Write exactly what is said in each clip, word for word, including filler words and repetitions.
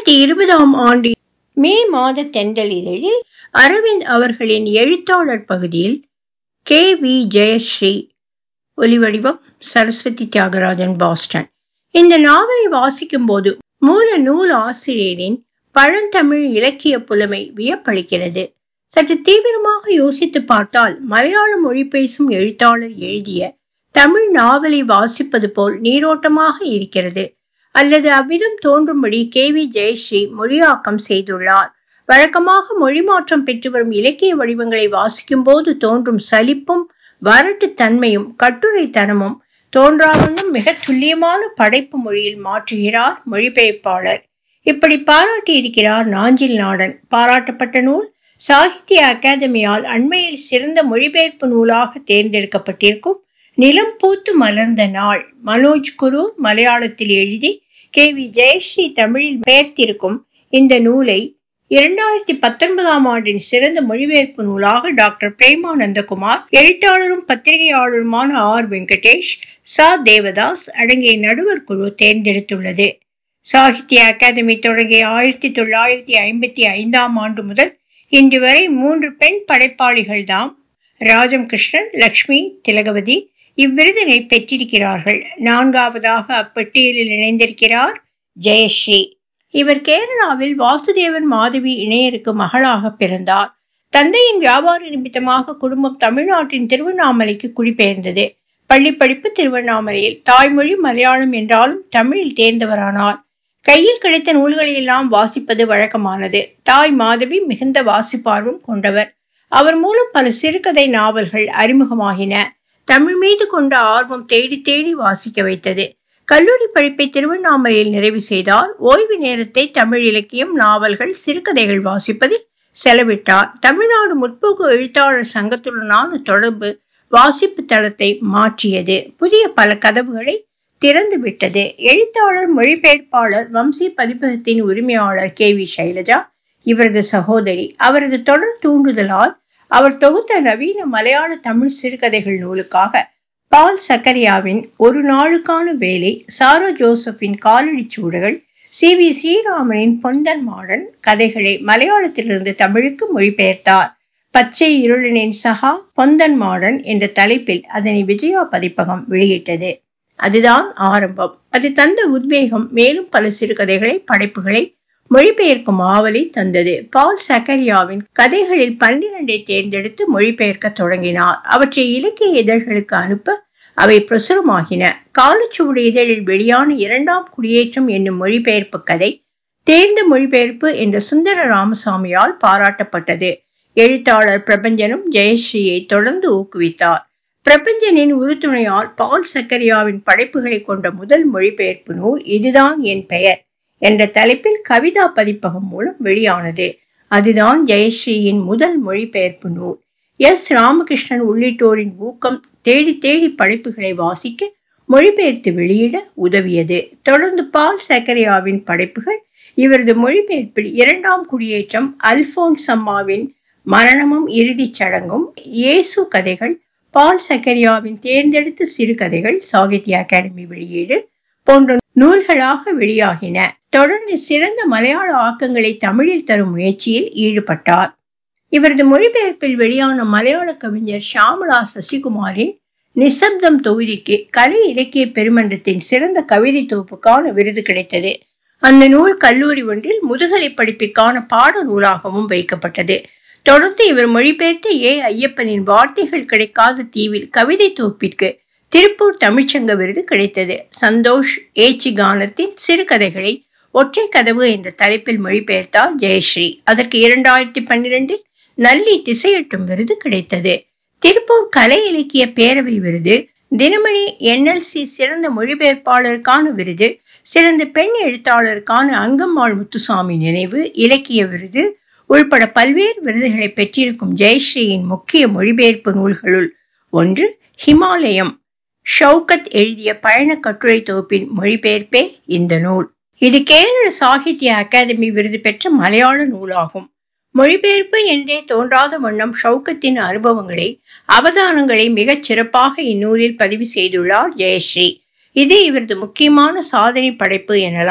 இரண்டாயிரத்தி இருபதாம் ஆண்டு மே மாத தென்றல் இதழில் அரவிந்த் அவர்களின் எழுத்தாளர் பகுதியில் கே வி ஜெயஸ்ரீ. ஒலிவடிவம் சரஸ்வதி தியாகராஜன், பாஸ்டன். இந்த நாவலை வாசிக்கும் போது மூல நூல் ஆசிரியரின் பழந்தமிழ் இலக்கிய புலமை வியப்பளிக்கிறது. சற்று தீவிரமாக யோசித்து பார்த்தால் மலையாள மொழி பேசும் எழுத்தாளர் எழுதிய தமிழ் நாவலை வாசிப்பது போல் நீரோட்டமாக இருக்கிறது. அல்லது அவ்விதம் தோன்றும்படி கே வி ஜெயஸ்ரீ மொழியாக்கம் செய்துள்ளார். வழக்கமாக மொழி மாற்றம் பெற்று வரும் இலக்கிய வடிவங்களை வாசிக்கும் போது தோன்றும் சலிப்பும் வரட்டு தன்மையும் கட்டுரை தனமும் தோன்றாவண்ணம் மிக துல்லியமான படைப்பு மொழியில் மாற்றுகிறார் மொழிபெயர்ப்பாளர். இப்படி பாராட்டி இருக்கிறார் நாஞ்சில் நாடன். பாராட்டப்பட்ட நூல் சாகித்ய அகாதமியால் அண்மையில் சிறந்த மொழிபெயர்ப்பு நூலாக தேர்ந்தெடுக்கப்பட்டிருக்கும் நிலம் பூத்து மலர்ந்த நாள். மனோஜ் குரு மலையாளத்தில் எழுதி கே வி ஜெயஸ்ரீ தமிழில் பெயர்த்திருக்கும் இந்த நூலை இரண்டாயிரத்தி பத்தொன்பதாம் ஆண்டின் சிறந்த மொழிபெயர்ப்பு நூலாக டாக்டர் பிரேமானந்தகுமார், எழுத்தாளரும் பத்திரிகையாளருமான ஆர் வெங்கடேஷ், சா தேவதாஸ் அடங்கிய நடுவர் குழு தேர்ந்தெடுத்துள்ளது. சாகித்ய அகாதமி தொடங்கிய ஆயிரத்தி தொள்ளாயிரத்தி ஐம்பத்தி ஐந்தாம் ஆண்டு முதல் இன்று வரை மூன்று பெண் படைப்பாளிகள் தாம் ராஜம் கிருஷ்ணன், லட்சுமி திலகவதி இவ்விருதினை பெற்றிருக்கிறார்கள். நான்காவதாக அப்பட்டியலில் இணைந்திருக்கிறார் ஜெயஸ்ரீ. இவர் கேரளாவில் வாசுதேவன் மாதவி இணையருக்கு மகளாக பிறந்தார். தந்தையின் வியாபார நிமித்தமாக குடும்பம் தமிழ்நாட்டின் திருவண்ணாமலைக்கு குடிபெயர்ந்தது. பள்ளி படிப்பு திருவண்ணாமலையில். தாய்மொழி மலையாளம் என்றாலும் தமிழில் தேர்ந்தவரானார். கையில் கிடைத்த நூல்களை எல்லாம் வாசிப்பது வழக்கமானது. தாய் மாதவி மிகுந்த வாசிப்பார்வம் கொண்டவர். அவர் மூலம் பல சிறுகதை நாவல்கள் அறிமுகமாகின. தமிழ் மீது கொண்ட ஆர்வம் தேடி தேடி வாசிக்க வைத்தது. கல்லூரி படிப்பை திருவண்ணாமலையில் நிறைவு செய்தார். ஓய்வு நேரத்தை தமிழ் இலக்கியம், நாவல்கள், சிறுகதைகள் வாசிப்பதில் செலவிட்டார். தமிழ்நாடு முற்போக்கு எழுத்தாளர் சங்கத்துடனான தொடர்பு வாசிப்பு தளத்தை மாற்றியது. புதிய பல கதவுகளை திறந்து விட்டது. எழுத்தாளர் மொழிபெயர்ப்பாளர் வம்சி பதிப்பகத்தின் உரிமையாளர் கே வி சைலஜா இவரது சகோதரி. அவரது தொடர் தூண்டுதலால் அவர் தொகுத்த நவீன மலையாள தமிழ் சிறுகதைகள் நூலுக்காக பால் சக்கரியாவின் ஒரு நாளுக்கான வேலை, சாரா ஜோசப்பின் காலடி சூடுகள், சி வி ஸ்ரீராமனின் பொந்தன் மாடன் கதைகளை மலையாளத்திலிருந்து தமிழுக்கு மொழிபெயர்த்தார். பச்சை இருளனின் சகா பொந்தன் மாடன் என்ற தலைப்பில் அதனை விஜயா பதிப்பகம் வெளியிட்டது. அதுதான் ஆரம்பம். அது தந்த உத்வேகம் மேலும் பல சிறுகதைகளை, படைப்புகளை மொழிபெயர்க்கும் ஆவலை தந்தது. பால் சக்கரியாவின் கதைகளில் பன்னிரண்டை தேர்ந்தெடுத்து மொழிபெயர்க்க தொடங்கினார். அவற்றை இலக்கிய இதழ்களுக்கு அனுப்ப அவை பிரசுரமாகின. காலச்சுவடு இதழில் வெளியான இரண்டாம் குடியேற்றம் என்னும் மொழிபெயர்ப்பு கதை தேர்ந்த மொழிபெயர்ப்பு என்ற சுந்தர ராமசாமியால் பாராட்டப்பட்டது. எழுத்தாளர் பிரபஞ்சனும் ஜெயஸ்ரீயை தொடர்ந்து ஊக்குவித்தார். பிரபஞ்சனின் உறுதுணையால் பால் சக்கரியாவின் படைப்புகளை கொண்ட முதல் மொழிபெயர்ப்பு நூல் இதுதான் என் பெயர் என்ற தலைப்பில் கவிதா பதிப்பகம் மூலம் வெளியானது. அதுதான் ஜெயஸ்ரீயின் முதல் மொழிபெயர்ப்பு நூல். எஸ் ராமகிருஷ்ணன் உள்ளிட்டோரின் ஊக்கம் தேடி தேடி படைப்புகளை வாசிக்க, மொழிபெயர்த்து வெளியிட உதவியது. தொடர்ந்து பால் சக்கரியாவின் படைப்புகள் இவரது மொழிபெயர்ப்பில் இரண்டாம் குடியேற்றம், அல்போன்ஸ் அம்மாவின் மரணமும் இறுதிச் சடங்கும், இயேசு கதைகள், பால் சக்கரியாவின் தேர்ந்தெடுத்த சிறுகதைகள் சாகித்ய அகாடமி வெளியீடு போன்ற நூல்களாக வெளியாகின. தொடர்ந்து சிறந்த மலையாள ஆக்கங்களை தமிழில் தரும் முயற்சியில் ஈடுபட்டார். இவரது மொழிபெயர்ப்பில் வெளியான மலையாள கவிஞர் ஷியாமளா சசிகுமாரின் நிசப்தம் தொகுதிக்கு கலை இலக்கிய பெருமன்றத்தின் சிறந்த கவிதை தொகுப்புக்கான விருது கிடைத்தது. அந்த நூல் கல்லூரி ஒன்றில் முதுகலை படிப்பிற்கான பாட நூலாகவும் வைக்கப்பட்டது. தொடர்ந்து இவர் மொழிபெயர்த்த ஏ ஐயப்பனின் வார்த்தைகள் கிடைக்காத தீவில் கவிதை தொகுப்பிற்கு திருப்பூர் தமிழ்ச்சங்க விருது கிடைத்தது. சந்தோஷ் ஏச்சி கானத்தின் சிறுகதைகளை ஒற்றை கதவு என்ற தலைப்பில் மொழிபெயர்த்தார் ஜெயஸ்ரீ. அதற்கு இரண்டாயிரத்தி பன்னிரண்டில் நல்லி திசையட்டும் விருது கிடைத்தது. திருப்பூர் கலை இலக்கிய பேரவை விருது, தினமணி என் எல் சி சிறந்த மொழிபெயர்ப்பாளருக்கான விருது, சிறந்த பெண் எழுத்தாளருக்கான அங்கம்மாள் முத்துசாமி நினைவு இலக்கிய விருது உள்பட பல்வேறு விருதுகளை பெற்றிருக்கும் ஜெயஸ்ரீயின் முக்கிய மொழிபெயர்ப்பு நூல்களுள் ஒன்று ஹிமாலயம். ஷவுகத் எழுதிய பயண கட்டுரை தொகுப்பின் மொழிபெயர்ப்பே இந்த நூல். இது கேரள சாகித்ய அகாதமி விருது பெற்ற மலையாள நூலாகும். மொழிபெயர்ப்பு என்றே தோன்றாத வண்ணம் ஷவுகத்தின் அனுபவங்களை, அவதானங்களை மிகச் சிறப்பாக இந்நூலில் பதிவு செய்துள்ளார் ஜெயஸ்ரீ. இது இவரது முக்கியமான சாதனை படைப்பு எனலாம்.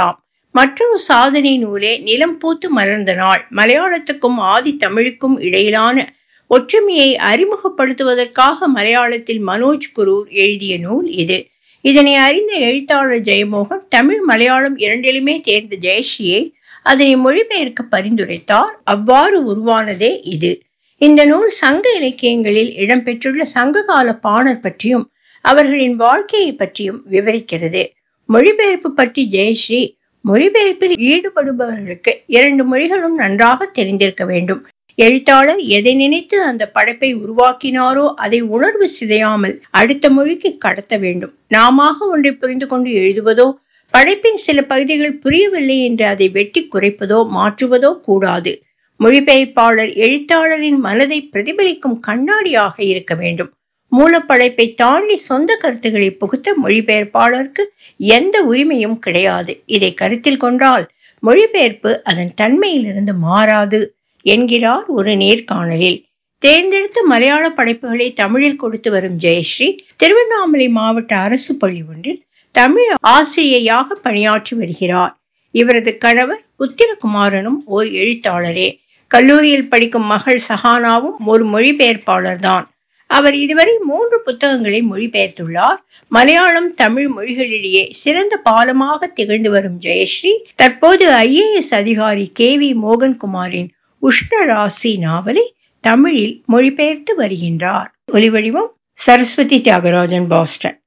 மற்றொரு சாதனை நூலே நிலம் பூத்து மலர்ந்த நாள். மலையாளத்துக்கும் ஆதி தமிழுக்கும் இடையிலான ஒற்றுமையை அறிமுகப்படுத்துவதற்காக மலையாளத்தில் மனோஜ் குரூர் எழுதிய நூல் இது. இதனை அறிந்த எழுத்தாளர் ஜெயமோகன் தமிழ் மலையாளம் இரண்டிலுமே தேர்ந்த ஜெயஸ்ரீயை அதனை மொழிபெயர்க்க பரிந்துரைத்தார். அவ்வாறு உருவானதே இது. இந்த நூல் சங்க இலக்கியங்களில் இடம்பெற்றுள்ள சங்ககால பாணர் பற்றியும் அவர்களின் வாழ்க்கையை பற்றியும் விவரிக்கிறது. மொழிபெயர்ப்பு பற்றி ஜெயஸ்ரீ, மொழிபெயர்ப்பில் ஈடுபடுபவர்களுக்கு இரண்டு மொழிகளும் நன்றாக தெரிந்திருக்க வேண்டும். எழுத்தாளர் எதை நினைத்து அந்த படைப்பை உருவாக்கினாரோ அதை உணர்வு சிதையாமல் அடுத்த மொழிக்கு கடத்த வேண்டும். நாம ஒன்றை புரிந்து கொண்டு எழுதுவதோ, படைப்பின் சில பகுதிகள் புரியவில்லை என்று அதை வெட்டி குறைப்பதோ மாற்றுவதோ கூடாது. மொழிபெயர்ப்பாளர் எழுத்தாளரின் மனதை பிரதிபலிக்கும் கண்ணாடியாக இருக்க வேண்டும். மூலப்படைப்பை தாண்டி சொந்த கருத்துக்களை புகுத்த மொழிபெயர்ப்பாளருக்கு எந்த உரிமையும் கிடையாது. இதை கருத்தில் கொண்டால் மொழிபெயர்ப்பு அதன் தன்மையிலிருந்து மாறாது என்கிறார் ஒரு நேர்காணலில். தேர்ந்தெடுத்த மலையாள படைப்புகளை தமிழில் கொடுத்து வரும் ஜெயஸ்ரீ திருவண்ணாமலை மாவட்ட அரசு பள்ளி ஒன்றில் தமிழ் ஆசிரியையாக பணியாற்றி வருகிறார். இவரது கணவர் உத்திரகுமாரனும் ஓர் எழுத்தாளரே. கல்லூரியில் படிக்கும் மகள் சஹானாவும் ஒரு மொழிபெயர்ப்பாளர் தான். அவர் இதுவரை மூன்று புத்தகங்களை மொழிபெயர்த்துள்ளார். மலையாளம் தமிழ் மொழிகளிடையே சிறந்த பாலமாக திகழ்ந்து வரும் ஜெயஸ்ரீ தற்போது ஐ ஏ எஸ் அதிகாரி கே வி மோகன்குமாரின் உஷ்ணராசி நாவலை தமிழில் மொழிபெயர்த்து வருகின்றார். ஒலிவடிவம் சரஸ்வதி தியாகராஜன், பாஸ்டன்.